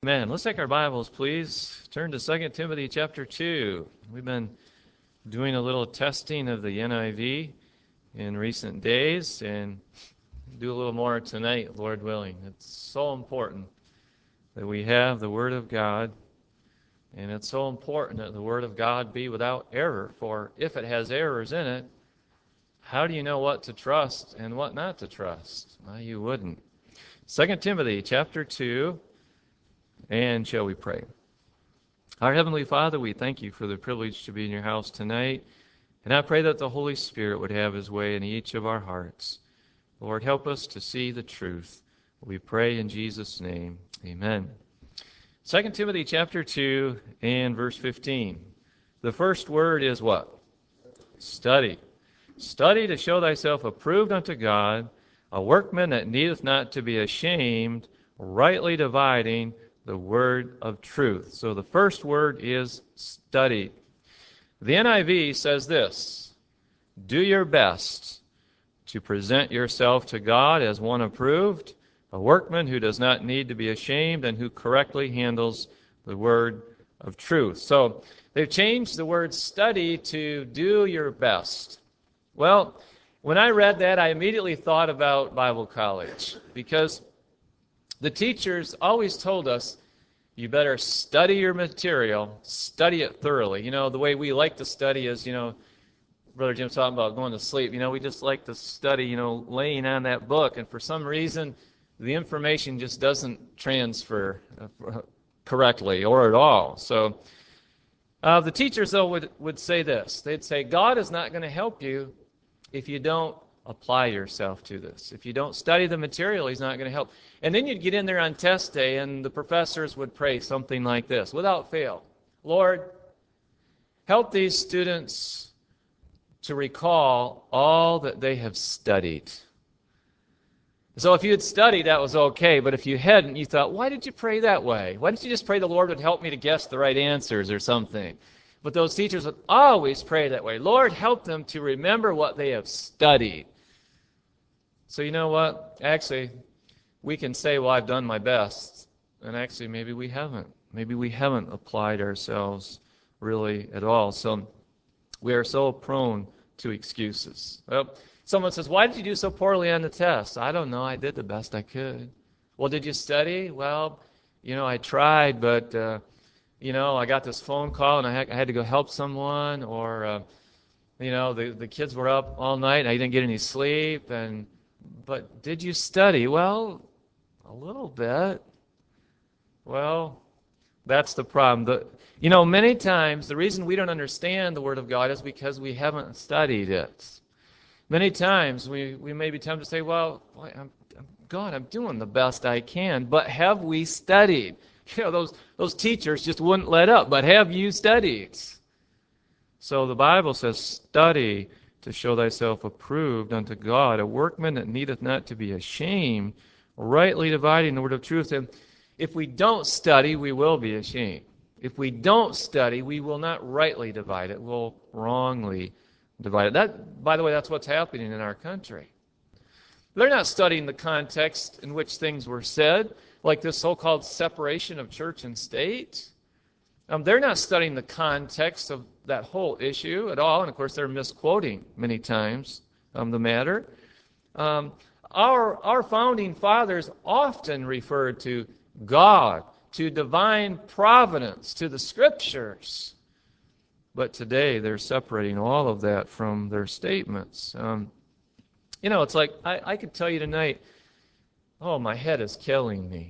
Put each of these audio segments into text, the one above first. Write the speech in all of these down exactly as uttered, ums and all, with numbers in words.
Amen. Let's take our Bibles, please. Turn to Second Timothy chapter two. We've been doing a little testing of the N I V in recent days, and do a little more tonight, Lord willing. It's so important that we have the Word of God, and it's so important that the Word of God be without error, for if it has errors in it, how do you know what to trust and what not to trust? Well, you wouldn't. Second Timothy chapter two. And shall we pray? Our Heavenly Father, we thank you for the privilege to be in your house tonight. And I pray that the Holy Spirit would have his way in each of our hearts. Lord, help us to see the truth. We pray in Jesus' name. Amen. Second Timothy chapter two and verse fifteen. The first word is what? Study. Study to show thyself approved unto God, a workman that needeth not to be ashamed, rightly dividing the word of truth. So the first word is study. The N I V says this: do your best to present yourself to God as one approved, a workman who does not need to be ashamed and who correctly handles the word of truth. So they've changed the word study to do your best. Well, when I read that, I immediately thought about Bible college, because the teachers always told us, you better study your material, study it thoroughly. You know, the way we like to study is, you know, Brother Jim's talking about going to sleep. You know, we just like to study, you know, laying on that book. And for some reason, the information just doesn't transfer correctly or at all. So uh, the teachers, though, would, would say this. They'd say, God is not going to help you if you don't apply yourself to this. If you don't study the material, he's not going to help. And then you'd get in there on test day, and the professors would pray something like this, without fail: Lord, help these students to recall all that they have studied. So if you had studied, that was okay, but if you hadn't, you thought, why did you pray that way? Why didn't you just pray the Lord would help me to guess the right answers or something? But those teachers would always pray that way. Lord, help them to remember what they have studied. So you know what? Actually, we can say, well, I've done my best. And actually, maybe we haven't. Maybe we haven't applied ourselves really at all. So we are so prone to excuses. Well, someone says, why did you do so poorly on the test? I don't know. I did the best I could. Well, did you study? Well, you know, I tried, but, uh, you know, I got this phone call and I had, I had to go help someone. Or, uh, you know, the, the kids were up all night and I didn't get any sleep. And But did you study? Well, a little bit. Well, that's the problem. The, you know, many times the reason we don't understand the Word of God is because we haven't studied it. Many times we, we may be tempted to say, well, boy, I'm, I'm, God, I'm doing the best I can, but have we studied? You know, those, those teachers just wouldn't let up, but have you studied? So the Bible says, study to show thyself approved unto God, a workman that needeth not to be ashamed, rightly dividing the word of truth. And if we don't study, we will be ashamed. If we don't study, we will not rightly divide it. We'll wrongly divide it. That, by the way, that's what's happening in our country. They're not studying the context in which things were said, like this so-called separation of church and state. Um, they're not studying the context of that whole issue at all, and of course they're misquoting many times um, the matter. Um, our, our founding fathers often referred to God, to divine providence, to the Scriptures. But today they're separating all of that from their statements. Um, you know, it's like, I, I could tell you tonight, oh, my head is killing me.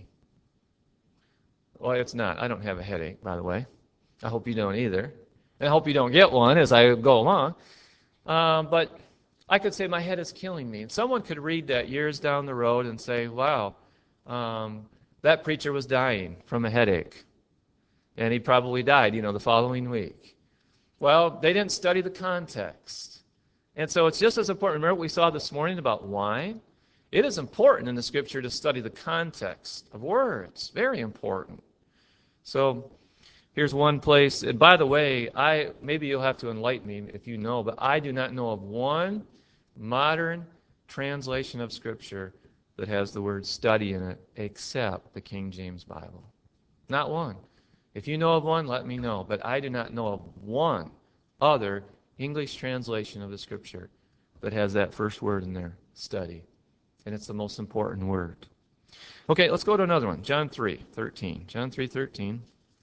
Well, it's not. I don't have a headache, by the way. I hope you don't either. And I hope you don't get one as I go along. Um, but I could say my head is killing me. And someone could read that years down the road and say, wow, um, that preacher was dying from a headache. And he probably died, you know, the following week. Well, they didn't study the context. And so it's just as important. Remember what we saw this morning about wine? It is important in the Scripture to study the context of words. Very important. So here's one place. And by the way, I maybe you'll have to enlighten me if you know, but I do not know of one modern translation of Scripture that has the word study in it except the King James Bible. Not one. If you know of one, let me know. But I do not know of one other English translation of the Scripture that has that first word in there, study. And it's the most important word. Okay, let's go to another one. John three thirteen. John three thirteen.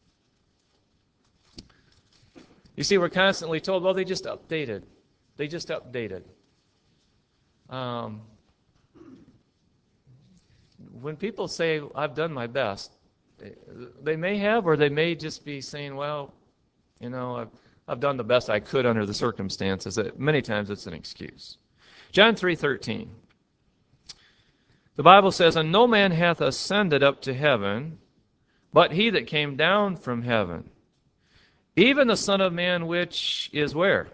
You see, we're constantly told, well, they just updated. They just updated. Um, when people say, I've done my best, they may have, or they may just be saying, well, you know, I've, I've done the best I could under the circumstances. Many times it's an excuse. John three thirteen. The Bible says, and no man hath ascended up to heaven, but he that came down from heaven, even the Son of Man which is where?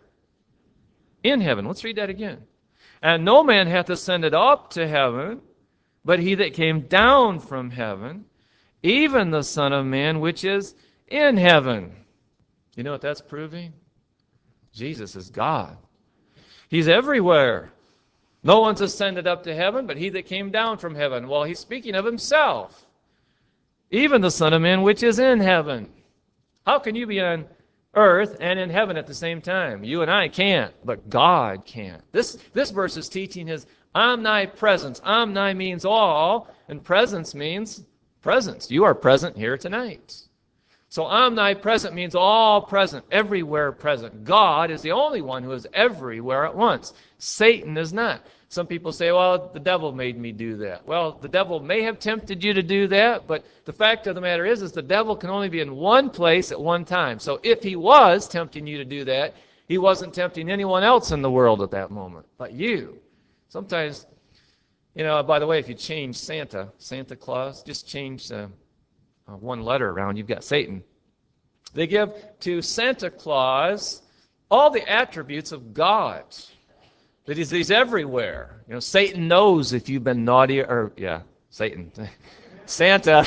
In heaven. Let's read that again. And no man hath ascended up to heaven, but he that came down from heaven, even the Son of Man which is in heaven. You know what that's proving? Jesus is God. He's everywhere. No one's ascended up to heaven, but he that came down from heaven. Well, he's speaking of himself. Even the Son of Man which is in heaven. How can you be on earth and in heaven at the same time? You and I can't, but God can. This, this verse is teaching his omnipresence. Omni means all, and presence means presence. You are present here tonight. So omnipresent means all present, everywhere present. God is the only one who is everywhere at once. Satan is not. Some people say, well, the devil made me do that. Well, the devil may have tempted you to do that, but the fact of the matter is, is the devil can only be in one place at one time. So if he was tempting you to do that, he wasn't tempting anyone else in the world at that moment, but you. Sometimes, you know, by the way, if you change Santa, Santa Claus, just change uh, uh, one letter around, you've got Satan. They give to Santa Claus all the attributes of God. That he's, he's everywhere. You know, Satan knows if you've been naughty or, yeah, Satan. Santa,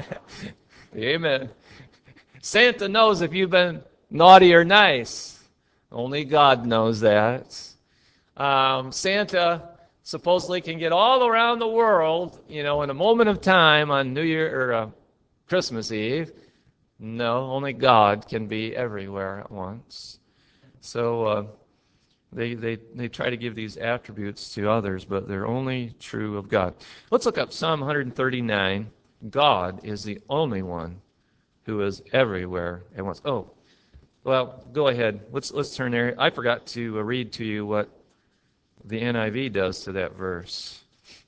amen. Santa knows if you've been naughty or nice. Only God knows that. Um, Santa supposedly can get all around the world, you know, in a moment of time on New Year or uh, Christmas Eve. No, only God can be everywhere at once. So uh, they, they, they try to give these attributes to others, but they're only true of God. Let's look up Psalm one thirty-nine. God is the only one who is everywhere at once. Oh, well, go ahead. Let's let's turn there. I forgot to uh, read to you what the N I V does to that verse.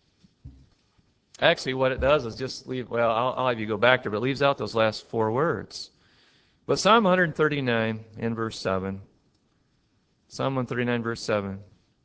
Actually, what it does is just leave, well, I'll, I'll have you go back there, but it leaves out those last four words. But Psalm one thirty-nine and verse seven. Psalm one thirty-nine, verse seven.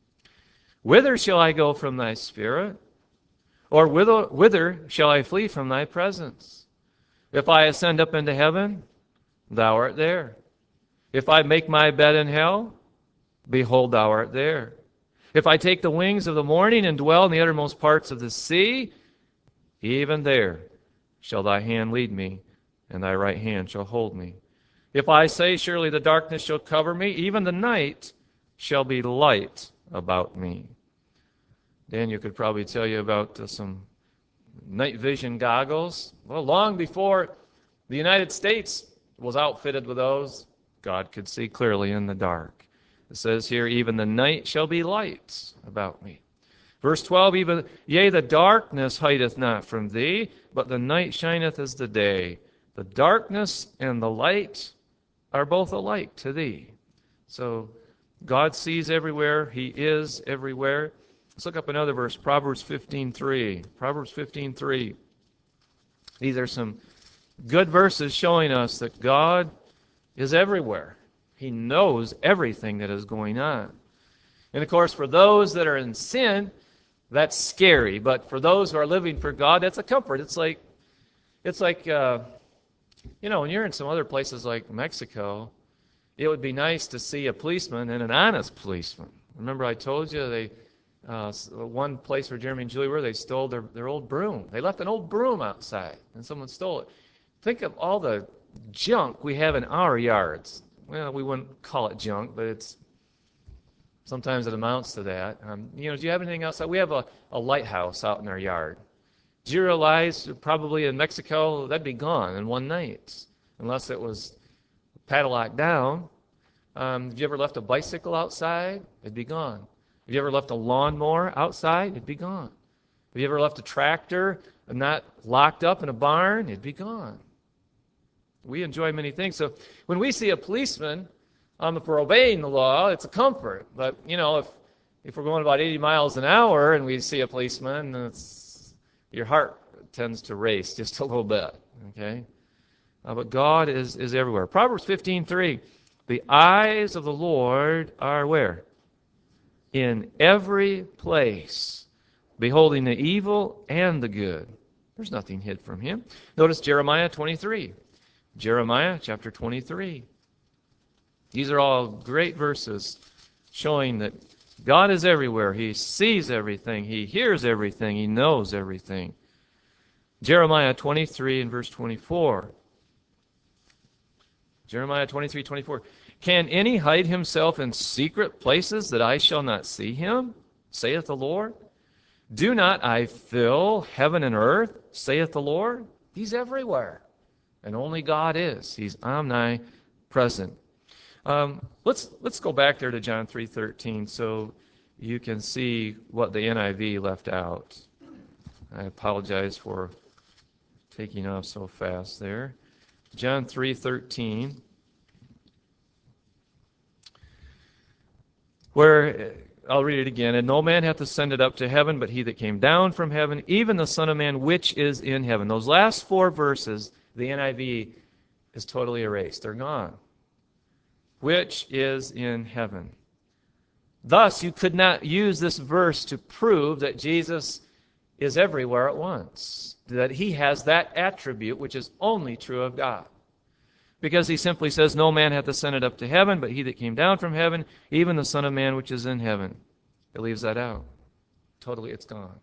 Whither shall I go from thy spirit? Or whither, whither shall I flee from thy presence? If I ascend up into heaven, thou art there. If I make my bed in hell, behold, thou art there. If I take the wings of the morning and dwell in the uttermost parts of the sea, even there shall thy hand lead me, and thy right hand shall hold me. If I say, surely the darkness shall cover me, even the night shall be light about me. Daniel could probably tell you about uh, some night vision goggles. Well, long before the United States was outfitted with those, God could see clearly in the dark. It says here, even the night shall be light about me. Verse twelve, even yea, the darkness hideth not from thee, but the night shineth as the day. The darkness and the light are both alike to thee. So God sees everywhere. He is everywhere. Let's look up another verse, Proverbs fifteen three. Proverbs fifteen three. These are some good verses showing us that God is everywhere. He knows everything that is going on. And of course, for those that are in sin, that's scary. But for those who are living for God, that's a comfort. It's like, it's like, uh, you know, when you're in some other places like Mexico, it would be nice to see a policeman and an honest policeman. Remember I told you they, uh, one place where Jeremy and Julie were, they stole their, their old broom. They left an old broom outside, and someone stole it. Think of all the junk we have in our yards. Well, we wouldn't call it junk, but it's sometimes it amounts to that. Um, you know, do you have anything outside? We have a, a lighthouse out in our yard. Zero lives probably in Mexico, that'd be gone in one night, unless it was padlocked down. Um, have you ever left a bicycle outside? It'd be gone. Have you ever left a lawnmower outside? It'd be gone. Have you ever left a tractor not locked up in a barn? It'd be gone. We enjoy many things. So when we see a policeman, um, if we're obeying the law, it's a comfort. But, you know, if, if we're going about eighty miles an hour and we see a policeman, it's, your heart tends to race just a little bit. Okay? Uh, but God is, is everywhere. Proverbs fifteen three. The eyes of the Lord are where? In every place, beholding the evil and the good. There's nothing hid from him. Notice Jeremiah twenty-three. Jeremiah chapter twenty-three. These are all great verses showing that God is everywhere. He sees everything. He hears everything. He knows everything. Jeremiah twenty-three and verse twenty-four. Jeremiah twenty-three, twenty-four. Can any hide himself in secret places that I shall not see him? Saith the Lord. Do not I fill heaven and earth? Saith the Lord. He's everywhere. And only God is. He's omnipresent. Um, let's let's go back there to John three thirteen so you can see what the N I V left out. I apologize for taking off so fast there. John three thirteen, where, I'll read it again. And no man hath ascended up to heaven, but he that came down from heaven, even the Son of Man which is in heaven. Those last four verses, the N I V is totally erased. They're gone. Which is in heaven. Thus, you could not use this verse to prove that Jesus is everywhere at once. That he has that attribute which is only true of God. Because he simply says, no man hath ascended up to heaven, but he that came down from heaven, even the Son of Man which is in heaven. It leaves that out. Totally, it's gone.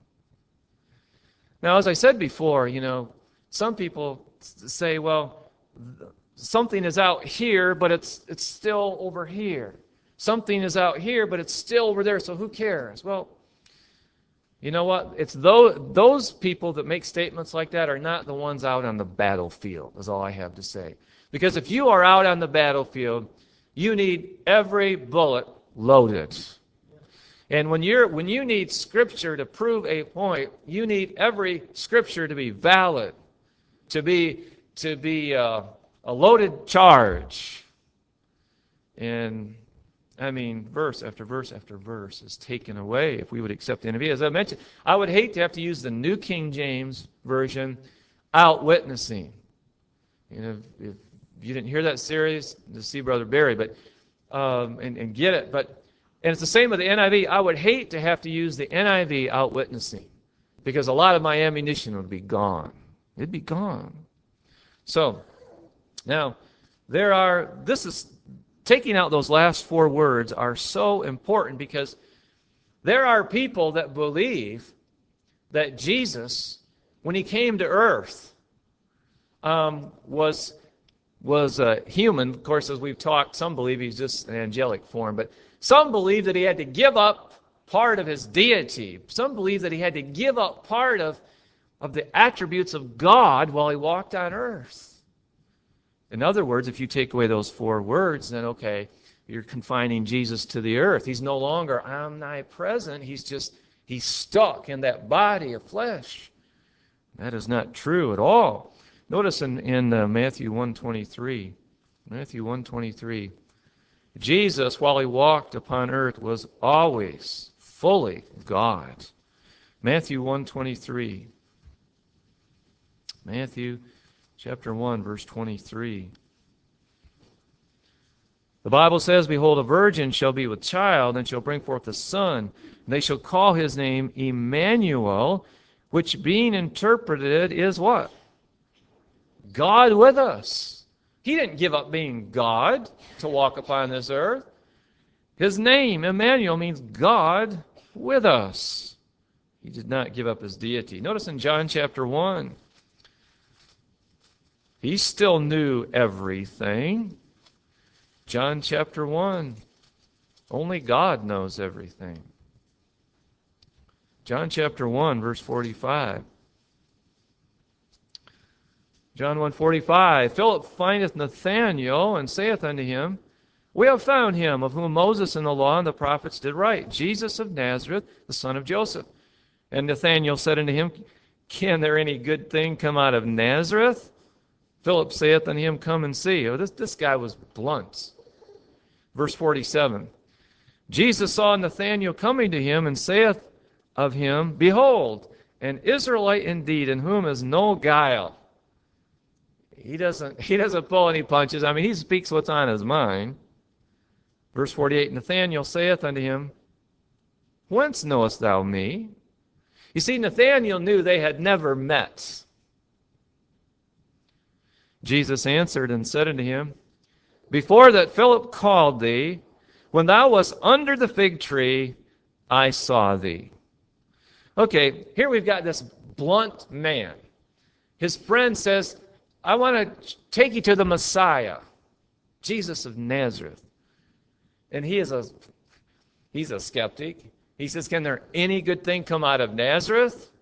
Now, as I said before, you know, some people say, well, something is out here, but it's it's still over here. Something is out here, but it's still over there, so who cares? Well, you know what? It's those, those people that make statements like that are not the ones out on the battlefield, is all I have to say. Because if you are out on the battlefield, you need every bullet loaded. And when you're when you need Scripture to prove a point, you need every Scripture to be valid, to be to be uh, a loaded charge. And I mean, verse after verse after verse is taken away if we would accept the N I V. As I mentioned, I would hate to have to use the New King James Version, out witnessing. You know, if you didn't hear that series, to see Brother Barry, but um, and, and get it. But and it's the same with the N I V. I would hate to have to use the N I V out witnessing, because a lot of my ammunition would be gone. It'd be gone. So now there are. This is. Taking out those last four words are so important, because there are people that believe that Jesus, when he came to earth, um, was was uh, human. Of course, as we've talked, some believe he's just an angelic form, but some believe that he had to give up part of his deity. Some believe that he had to give up part of, of the attributes of God while he walked on earth. In other words, if you take away those four words, then okay, you're confining Jesus to the earth. He's no longer omnipresent. He's just, he's stuck in that body of flesh. That is not true at all. Notice in, in uh, Matthew one twenty-three, Matthew one twenty-three, Jesus, while he walked upon earth, was always fully God. Matthew one twenty-three. Matthew chapter one, verse twenty-three. The Bible says, behold, a virgin shall be with child, and shall bring forth a son, and they shall call his name Emmanuel, which being interpreted is what? God with us. He didn't give up being God to walk upon this earth. His name, Emmanuel, means God with us. He did not give up his deity. Notice in John chapter one, he still knew everything. John chapter one, only God knows everything. John chapter one, verse forty-five. John one forty-five, Philip findeth Nathanael, and saith unto him, We have found him, of whom Moses and the law and the prophets did write, Jesus of Nazareth, the son of Joseph. And Nathanael said unto him, Can there any good thing come out of Nazareth? Philip saith unto him, Come and see. Oh, this, this guy was blunt. Verse forty-seven, Jesus saw Nathanael coming to him, and saith of him, Behold, an Israelite indeed, in whom is no guile. He doesn't, he doesn't pull any punches. I mean, he speaks what's on his mind. Verse forty-eight, Nathanael saith unto him, Whence knowest thou me? You see, Nathanael knew they had never met. Jesus answered and said unto him, Before that Philip called thee, when thou wast under the fig tree, I saw thee. Okay, here we've got this blunt man. His friend says, I want to take you to the Messiah, Jesus of Nazareth. And he is a, he's a skeptic. He says, Can there any good thing come out of Nazareth?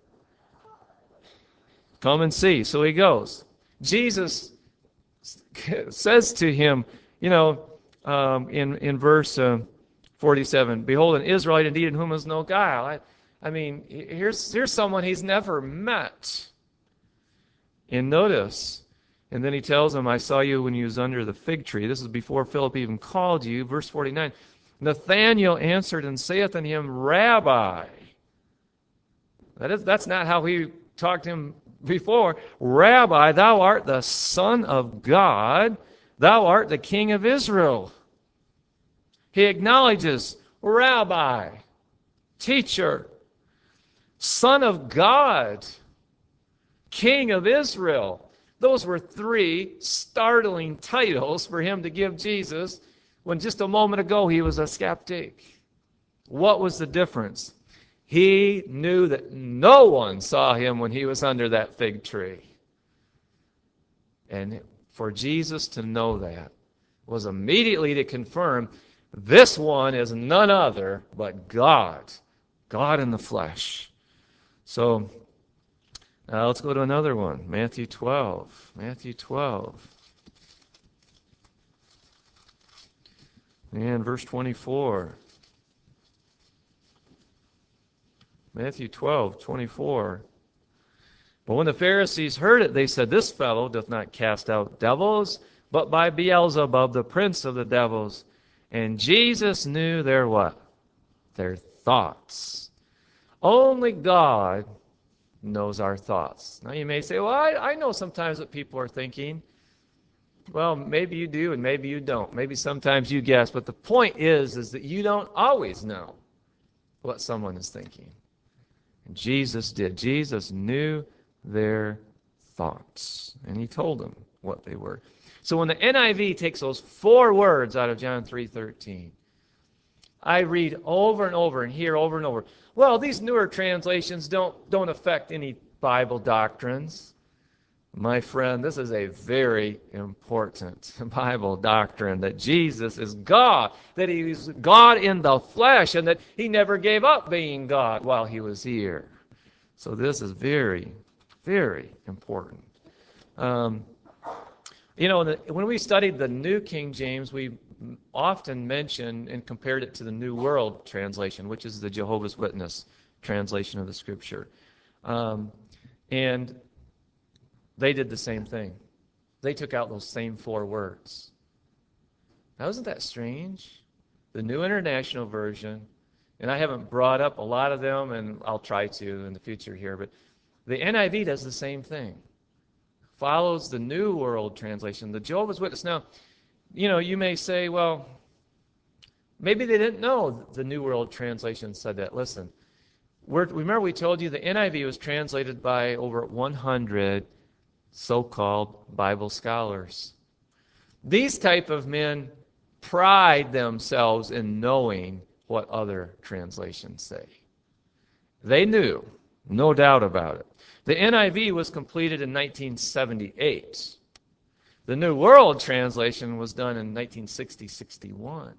Come and see. So he goes. Jesus says to him, you know, um, in, in verse uh, forty-seven, Behold, an Israelite indeed, in whom is no guile. I, I mean, here's, here's someone he's never met. And notice, and then he tells him, I saw you when you was under the fig tree. This is before Philip even called you. Verse forty-nine, Nathanael answered and saith unto him, Rabbi. That is, that's not how he talked to him before. Rabbi, thou art the Son of God. Thou art the King of Israel. He acknowledges, Rabbi, teacher, Son of God, King of Israel. Those were three startling titles for him to give Jesus when just a moment ago he was a skeptic. What was the difference? He knew that no one saw him when he was under that fig tree. And for Jesus to know that was immediately to confirm this one is none other but God, God in the flesh. So uh, let's go to another one, Matthew twelve. Matthew twelve. And verse twenty-four. Matthew twelve, twenty-four. But when the Pharisees heard it, they said, This fellow doth not cast out devils, but by Beelzebub, the prince of the devils. And Jesus knew their what? Their thoughts. Only God knows our thoughts. Now you may say, well, I, I know sometimes what people are thinking. Well, maybe you do and maybe you don't. Maybe sometimes you guess. But the point is, is that you don't always know what someone is thinking. And Jesus did. Jesus knew their thoughts. And he told them what they were. So when the N I V takes those four words out of John three thirteen, I read over and over and hear over and over, well, these newer translations don't, don't affect any Bible doctrines. My friend, this is a very important Bible doctrine, that Jesus is God, that he is God in the flesh, and that he never gave up being God while he was here. So this is very, very important. Um, you know, the, when we studied the New King James, we often mentioned and compared it to the New World Translation, which is the Jehovah's Witness translation of the Scripture. Um, and they did the same thing. They took out those same four words. Now, isn't that strange? The New International Version, and I haven't brought up a lot of them, and I'll try to in the future here, but the N I V does the same thing. Follows the New World Translation, the Jehovah's Witness. Now, you know, you may say, well, maybe they didn't know the New World Translation said that. Listen, we're, remember we told you the N I V was translated by over one hundred so-called Bible scholars. These type of men pride themselves in knowing what other translations say. They knew, no doubt about it. The N I V was completed in nineteen seventy-eight. The New World Translation was done in nineteen sixty sixty-one.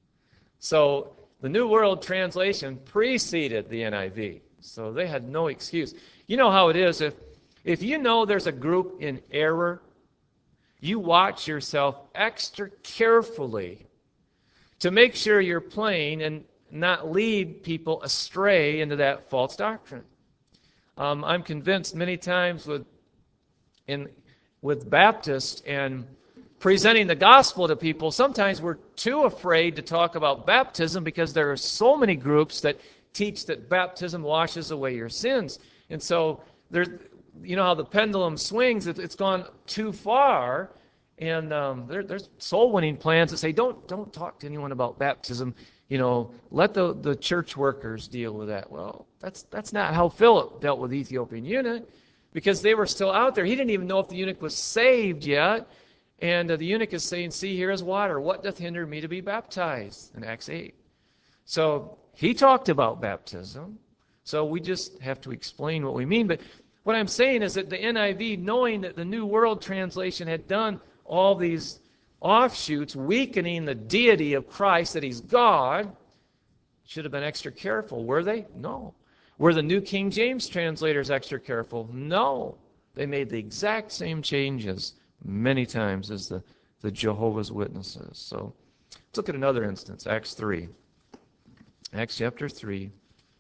So the New World Translation preceded the N I V. So they had no excuse. You know how it is, if If you know there's a group in error, you watch yourself extra carefully to make sure you're playing and not lead people astray into that false doctrine. Um, I'm convinced many times with in with Baptists and presenting the gospel to people, sometimes we're too afraid to talk about baptism because there are so many groups that teach that baptism washes away your sins. And so there's, you know how the pendulum swings, it, it's gone too far. And um, there, there's soul-winning plans that say, don't don't talk to anyone about baptism. You know, let the, the church workers deal with that. Well, that's that's not how Philip dealt with the Ethiopian eunuch, because they were still out there. He didn't even know if the eunuch was saved yet. And uh, the eunuch is saying, see, here is water. What doth hinder me to be baptized? In Acts eight. So he talked about baptism. So we just have to explain what we mean. But what I'm saying is that the N I V, knowing that the New World Translation had done all these offshoots, weakening the deity of Christ, that he's God, should have been extra careful. Were they? No. Were the New King James translators extra careful? No. They made the exact same changes many times as the, the Jehovah's Witnesses. So let's look at another instance, Acts three. Acts chapter three.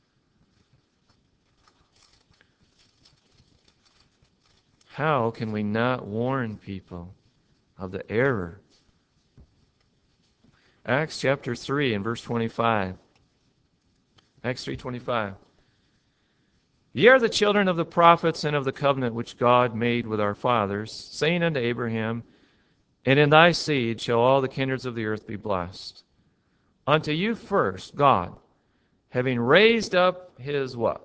How can we not warn people of the error? Acts chapter three and verse twenty-five. Acts three twenty-five. Ye are the children of the prophets and of the covenant which God made with our fathers, saying unto Abraham, and in thy seed shall all the kindreds of the earth be blessed. Unto you first, God, having raised up his what?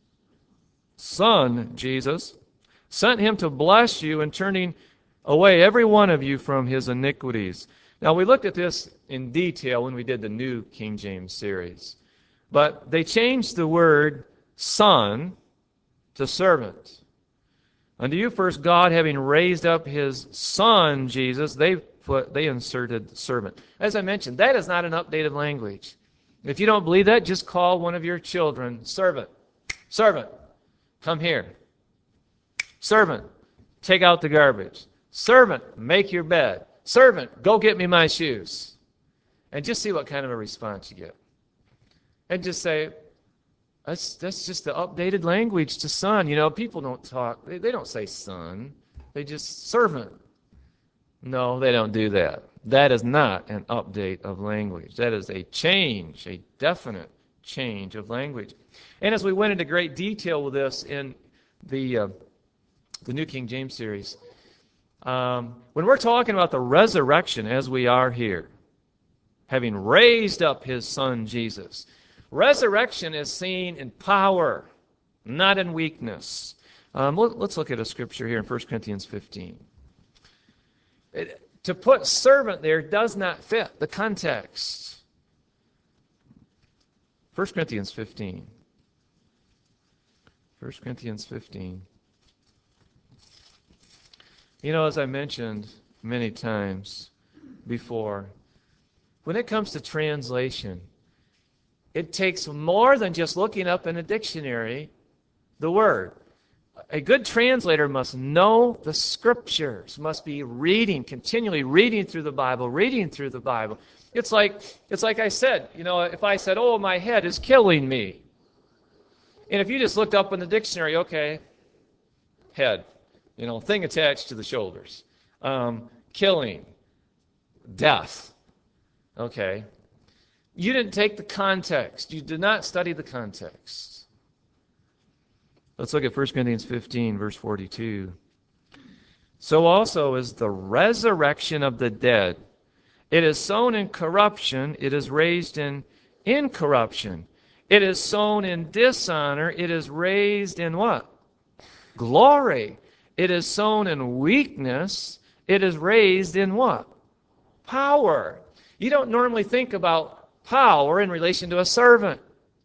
Son, Jesus, sent him to bless you and turning away every one of you from his iniquities. Now, we looked at this in detail when we did the New King James series. But they changed the word son to servant. Unto you first, God, having raised up his Son, Jesus, they put they inserted servant. As I mentioned, that is not an updated language. If you don't believe that, just call one of your children servant. Servant, come here. Servant, take out the garbage. Servant, make your bed. Servant, go get me my shoes. And just see what kind of a response you get. And just say, that's that's just the updated language to son. You know, people don't talk, they, they don't say son. They just servant. No, they don't do that. That is not an update of language. That is a change, a definite change of language. And as we went into great detail with this in the uh, the New King James series, um, when we're talking about the resurrection as we are here, having raised up his Son Jesus, resurrection is seen in power, not in weakness. Um, let, let's look at a scripture here in First Corinthians fifteen. It, to put servant there does not fit the context. First Corinthians fifteen. First Corinthians fifteen. You know, as I mentioned many times before, when it comes to translation, it takes more than just looking up in a dictionary the word. A good translator must know the scriptures, must be reading, continually reading through the Bible, reading through the Bible. It's like it's like I said, you know, if I said, oh, my head is killing me. And if you just looked up in the dictionary, okay, head, you know, thing attached to the shoulders, um, killing, death, okay. You didn't take the context. You did not study the context. Let's look at First Corinthians fifteen, verse forty-two. So also is the resurrection of the dead. It is sown in corruption. It is raised in incorruption. It is sown in dishonor. It is raised in what? Glory. It is sown in weakness. It is raised in what? Power. You don't normally think about power in relation to a servant.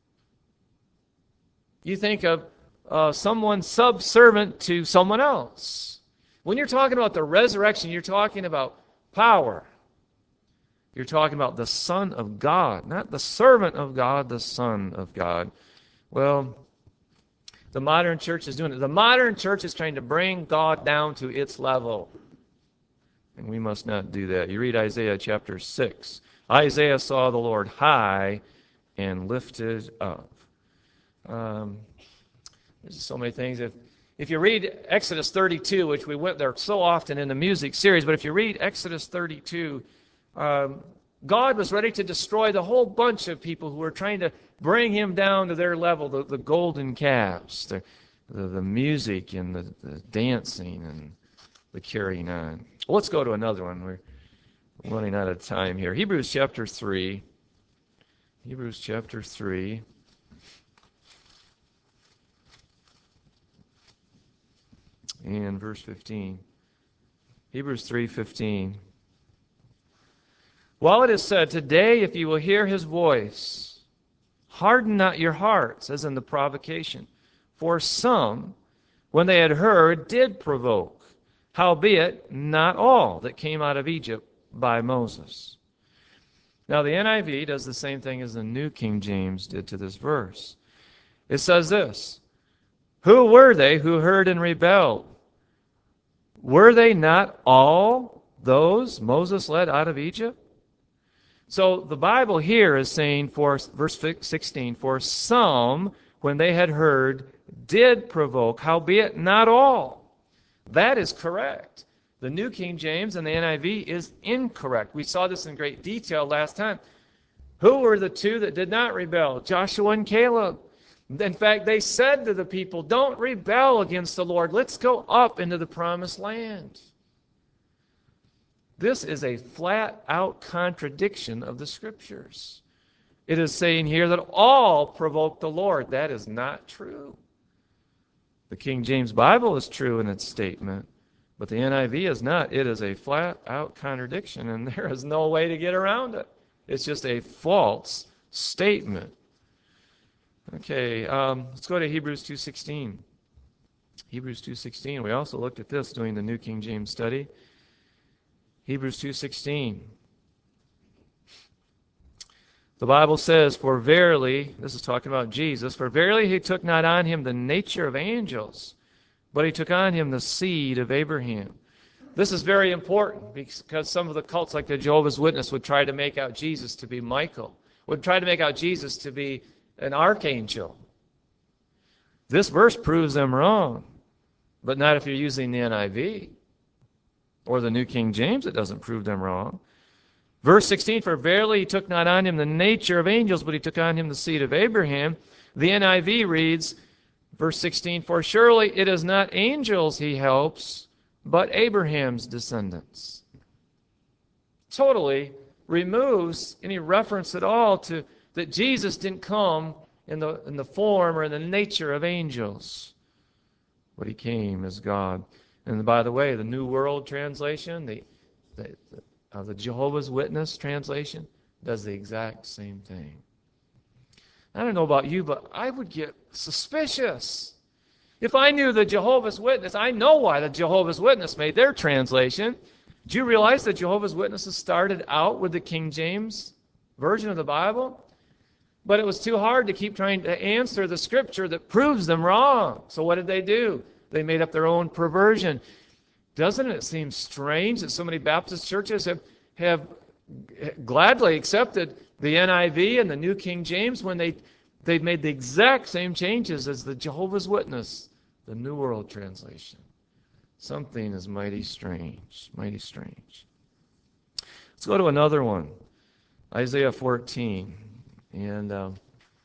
You think of uh, someone subservient to someone else. When you're talking about the resurrection, you're talking about power. You're talking about the Son of God, not the servant of God, the Son of God. Well, The modern church is doing it. The modern church is trying to bring God down to its level. And we must not do that. You read Isaiah chapter six. Isaiah saw the Lord high and lifted up. Um, there's so many things. If, if you read Exodus thirty-two, which we went there so often in the music series, but if you read Exodus thirty-two, um, God was ready to destroy the whole bunch of people who were trying to bring him down to their level, the, the golden calves, the, the, the music and the, the dancing and the carrying on. Well, let's go to another one. We're running out of time here. Hebrews chapter three. Hebrews chapter three. And verse fifteen. Hebrews three fifteen. While it is said, today if you will hear his voice, harden not your hearts, as in the provocation. For some, when they had heard, did provoke. Howbeit, not all that came out of Egypt by Moses. Now, the N I V does the same thing as the New King James did to this verse. It says this, who were they who heard and rebelled? Were they not all those Moses led out of Egypt? So the Bible here is saying, for verse sixteen, for some, when they had heard, did provoke, howbeit not all. That is correct. The New King James and the N I V is incorrect. We saw this in great detail last time. Who were the two that did not rebel? Joshua and Caleb. In fact, they said to the people, don't rebel against the Lord. Let's go up into the promised land. This is a flat-out contradiction of the Scriptures. It is saying here that all provoked the Lord. That is not true. The King James Bible is true in its statement, but the N I V is not. It is a flat-out contradiction, and there is no way to get around it. It's just a false statement. Okay, um, let's go to Hebrews two sixteen. Hebrews two sixteen. We also looked at this during the New King James study. Hebrews two sixteen. The Bible says, for verily, this is talking about Jesus, for verily he took not on him the nature of angels, but he took on him the seed of Abraham. This is very important because some of the cults like the Jehovah's Witness would try to make out Jesus to be Michael, would try to make out Jesus to be an archangel. This verse proves them wrong, but not if you're using the N I V or the New King James. It doesn't prove them wrong. Verse sixteen, for verily he took not on him the nature of angels, but he took on him the seed of Abraham. The N I V reads, verse sixteen, for surely it is not angels he helps, but Abraham's descendants. Totally removes any reference at all to that Jesus didn't come in the, in the form or in the nature of angels, but he came as God. And by the way, the New World Translation, the, the, the Uh, the Jehovah's Witness translation does the exact same thing. I don't know about you, but I would get suspicious. If I knew the Jehovah's Witness, I know why the Jehovah's Witness made their translation. Do you realize that Jehovah's Witnesses started out with the King James version of the Bible? But it was too hard to keep trying to answer the Scripture that proves them wrong. So what did they do? They made up their own perversion. Doesn't it seem strange that so many Baptist churches have, have gladly accepted the N I V and the New King James when they, they've made the exact same changes as the Jehovah's Witness, the New World Translation? Something is mighty strange, mighty strange. Let's go to another one, Isaiah fourteen. And um,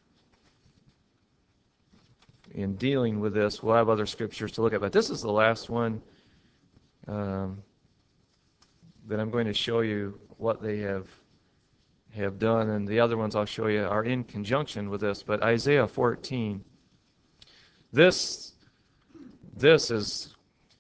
in dealing with this, we'll have other scriptures to look at, but this is the last one Um, that I'm going to show you what they have have done, and the other ones I'll show you are in conjunction with this. But Isaiah fourteen, this this is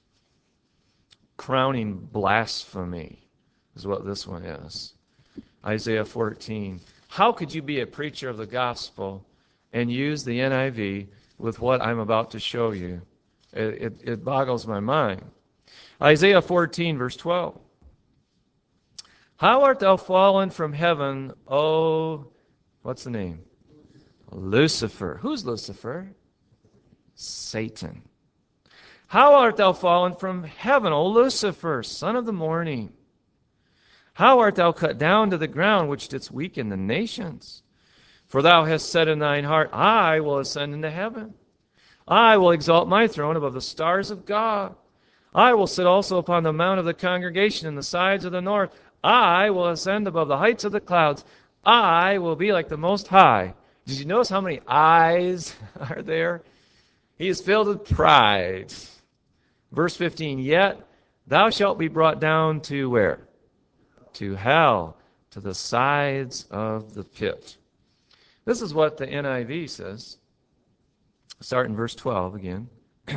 crowning blasphemy, is what this one is. Isaiah fourteen. How could you be a preacher of the gospel and use the N I V with what I'm about to show you? It, it, it boggles my mind. Isaiah fourteen, verse twelve. How art thou fallen from heaven, O, what's the name? Lucifer. Who's Lucifer? Satan. How art thou fallen from heaven, O Lucifer, son of the morning? How art thou cut down to the ground, which didst weaken the nations? For thou hast said in thine heart, I will ascend into heaven. I will exalt my throne above the stars of God. I will sit also upon the mount of the congregation in the sides of the north. I will ascend above the heights of the clouds. I will be like the Most High. Did you notice how many eyes are there? He is filled with pride. Verse fifteen, yet thou shalt be brought down to where? To hell, to the sides of the pit. This is what the N I V says. Start in verse twelve again.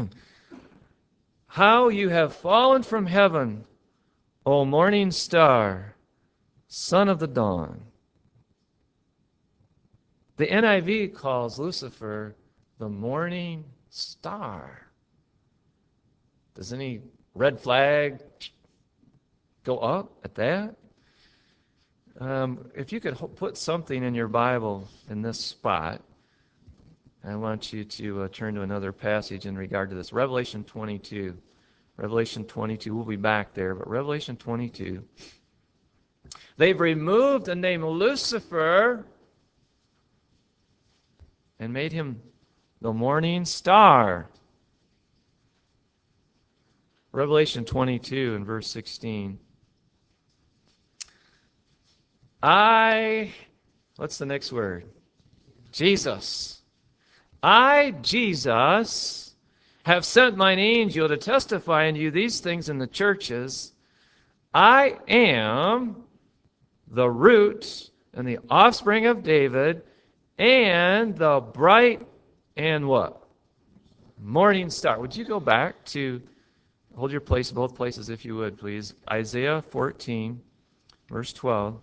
How you have fallen from heaven, O morning star, son of the dawn. The N I V calls Lucifer the morning star. Does any red flag go up at that? Um, if you could ho- put something in your Bible in this spot, I want you to uh, turn to another passage in regard to this. Revelation twenty-two. Revelation twenty-two. We'll be back there, but Revelation twenty-two. They've removed the name Lucifer and made him the morning star. Revelation twenty-two and verse sixteen. I, what's the next word? Jesus. I, Jesus, have sent mine angel to testify unto you these things in the churches. I am the root and the offspring of David and the bright and what? Morning star. Would you go back to, hold your place, both places if you would, please. Isaiah fourteen, verse twelve.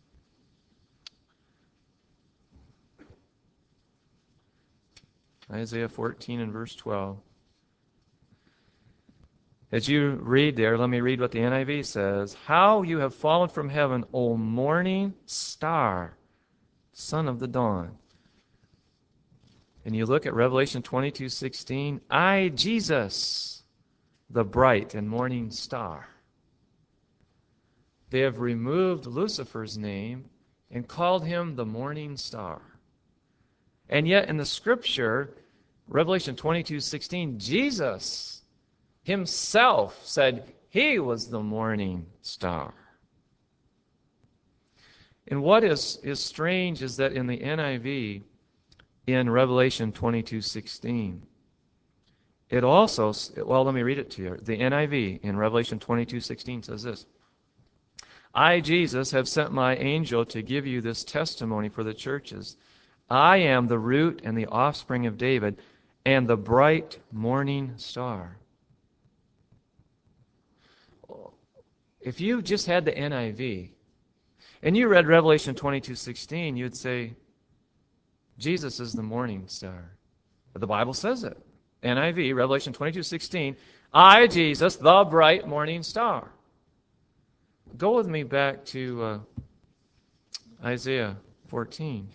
Isaiah fourteen and verse twelve. As you read there, let me read what the N I V says. How you have fallen from heaven, O morning star, son of the dawn. And you look at Revelation twenty-two sixteen. I, Jesus, the bright and morning star. They have removed Lucifer's name and called him the morning star. And yet in the scripture, Revelation twenty-two sixteen, Jesus himself said he was the morning star. And what is, is strange is that in the N I V, in Revelation twenty-two sixteen, it also, well, let me read it to you. The N I V in Revelation twenty-two sixteen says this. I, Jesus, have sent my angel to give you this testimony for the churches. I am the root and the offspring of David and the bright morning star. If you just had the N I V and you read Revelation twenty-two sixteen, you'd say, Jesus is the morning star. But the Bible says it. N I V, Revelation twenty-two sixteen, I, Jesus, the bright morning star. Go with me back to uh, Isaiah fourteen.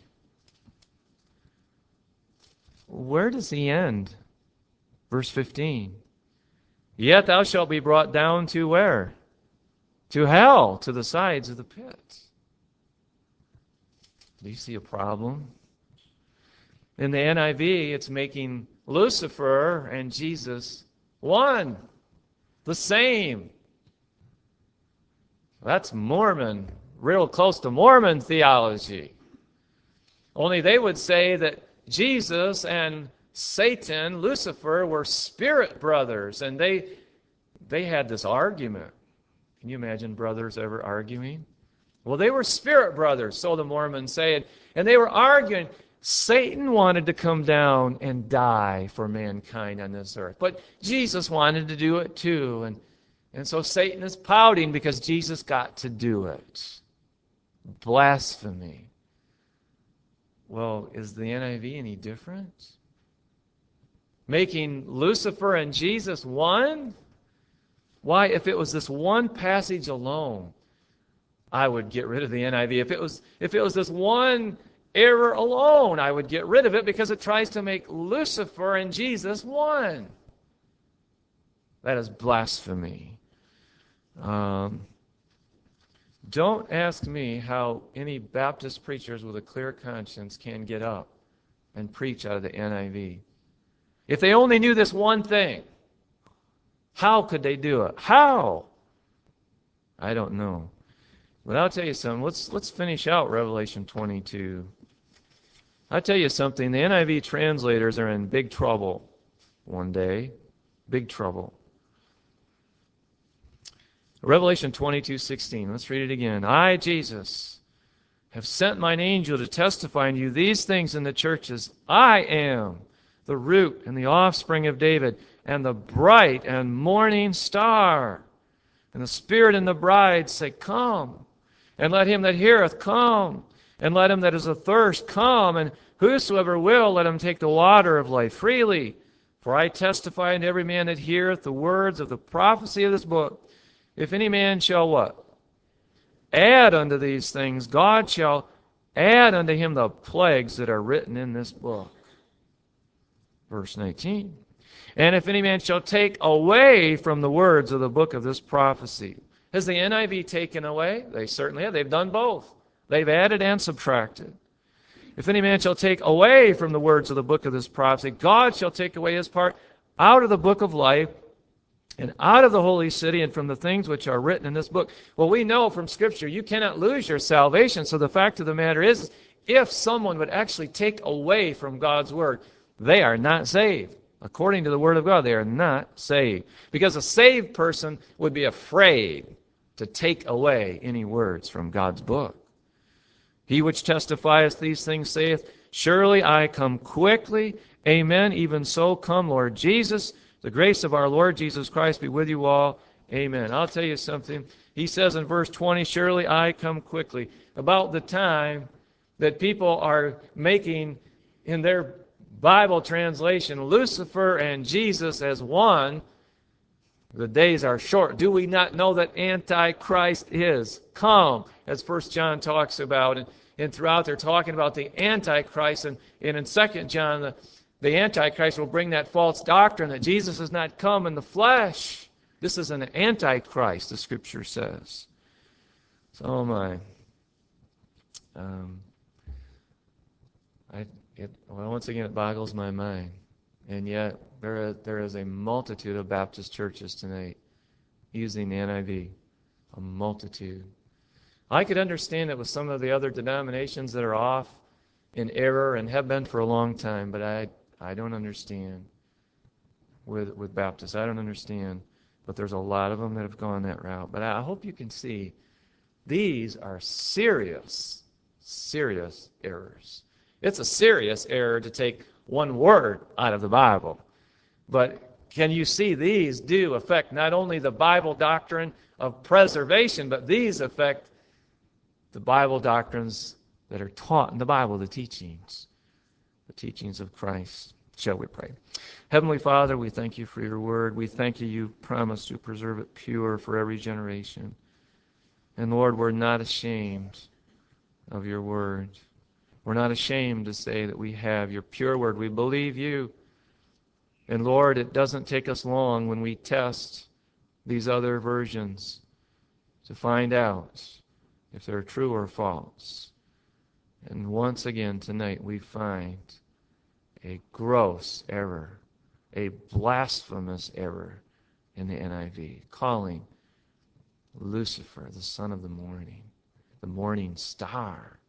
Where does he end? Verse fifteen. Yet thou shalt be brought down to where? To hell, to the sides of the pit. Do you see a problem? In the N I V, it's making Lucifer and Jesus one, the same. That's Mormon, real close to Mormon theology. Only they would say that Jesus and Satan, Lucifer, were spirit brothers, and they they had this argument. Can you imagine brothers ever arguing? Well, they were spirit brothers, so the Mormons say, and, and they were arguing. Satan wanted to come down and die for mankind on this earth, but Jesus wanted to do it too, and and so Satan is pouting because Jesus got to do it. Blasphemy. Well, is the N I V any different? Making Lucifer and Jesus one? Why, if it was this one passage alone, I would get rid of the N I V. If it was, if it was this one error alone. I would get rid of it because it tries to make Lucifer and Jesus one. That is blasphemy. Um, don't ask me how any Baptist preachers with a clear conscience can get up and preach out of the N I V. If they only knew this one thing, how could they do it? How? I don't know. But I'll tell you something. Let's let's finish out Revelation twenty-two. I'll tell you something. The N I V translators are in big trouble one day. Big trouble. Revelation twenty-two sixteen. Let's read it again. I, Jesus, have sent mine angel to testify unto you these things in the churches. I am the root and the offspring of David, and the bright and morning star. And the Spirit and the bride say, Come. And let him that heareth come. And let him that is athirst come. And whosoever will, let him take the water of life freely. For I testify unto every man that heareth the words of the prophecy of this book. If any man shall what? Add unto these things, God shall add unto him the plagues that are written in this book. Verse nineteen. And if any man shall take away from the words of the book of this prophecy. Has the N I V taken away? They certainly have. They've done both. They've added and subtracted. If any man shall take away from the words of the book of this prophecy, God shall take away his part out of the book of life and out of the holy city and from the things which are written in this book. Well, we know from Scripture you cannot lose your salvation. So the fact of the matter is, if someone would actually take away from God's word, they are not saved. According to the word of God, they are not saved. Because a saved person would be afraid to take away any words from God's book. He which testifieth these things saith, Surely I come quickly. Amen. Even so come, Lord Jesus. The grace of our Lord Jesus Christ be with you all. Amen. I'll tell you something. He says in verse twenty, Surely I come quickly. About the time that people are making in their Bible translation Lucifer and Jesus as one, the days are short. Do we not know that Antichrist is come, as First John talks about? And, and throughout they're talking about the Antichrist. And, and in Second John, the, the Antichrist will bring that false doctrine that Jesus has not come in the flesh. This is an Antichrist, the Scripture says. So, oh my. Um, I, it, well, once again, it boggles my mind. And yet, there, there is a multitude of Baptist churches tonight using the N I V. A multitude. I could understand it with some of the other denominations that are off in error and have been for a long time, but I I don't understand with, with Baptists. I don't understand. But there's a lot of them that have gone that route. But I hope you can see these are serious, serious errors. It's a serious error to take one word out of the Bible. But can you see these do affect not only the Bible doctrine of preservation, but these affect the Bible doctrines that are taught in the Bible, the teachings, the teachings of Christ. Shall we pray? Heavenly Father, we thank you for your word. We thank you you promised to preserve it pure for every generation. And Lord, we're not ashamed of your word. We're not ashamed to say that we have your pure word. We believe you. And Lord, it doesn't take us long when we test these other versions to find out if they're true or false. And once again tonight we find a gross error, a blasphemous error in the N I V, calling Lucifer the son of the morning, the morning star.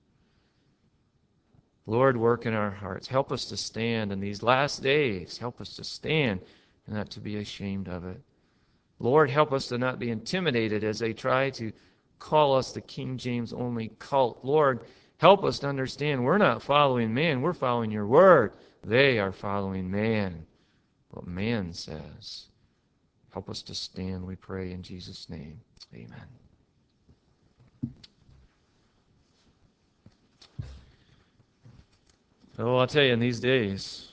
Lord, work in our hearts. Help us to stand in these last days. Help us to stand and not to be ashamed of it. Lord, help us to not be intimidated as they try to call us the King James only cult. Lord, help us to understand we're not following man, we're following your word. They are following man, what man says. Help us to stand, we pray in Jesus' name. Amen. Oh, I'll tell you, in these days,